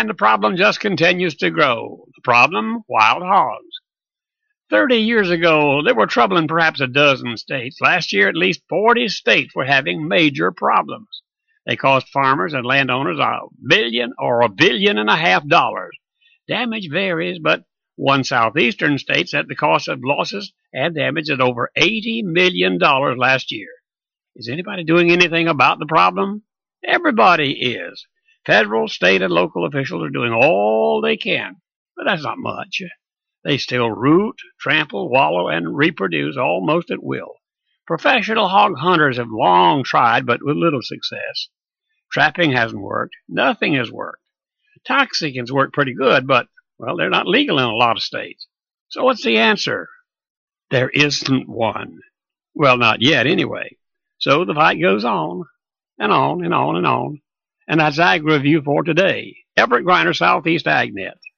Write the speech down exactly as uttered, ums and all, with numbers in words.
And the problem just continues to grow. The problem, wild hogs. Thirty years ago, there were trouble in perhaps a dozen states. Last year, at least forty states were having major problems. They cost farmers and landowners a billion or a billion and a half dollars. Damage varies, but one southeastern state set the cost of losses and damage at over eighty million dollars last year. Is anybody doing anything about the problem? Everybody is. Federal, state, and local officials are doing all they can, but that's not much. They still root, trample, wallow, and reproduce almost at will. Professional hog hunters have long tried, but with little success. Trapping hasn't worked. Nothing has worked. Toxicants work pretty good, but, well, they're not legal in a lot of states. So what's the answer? There isn't one. Well, not yet, anyway. So the fight goes on, and on, and on, and on. And that's Ag Review for today. Everett Griner, Southeast AgNet.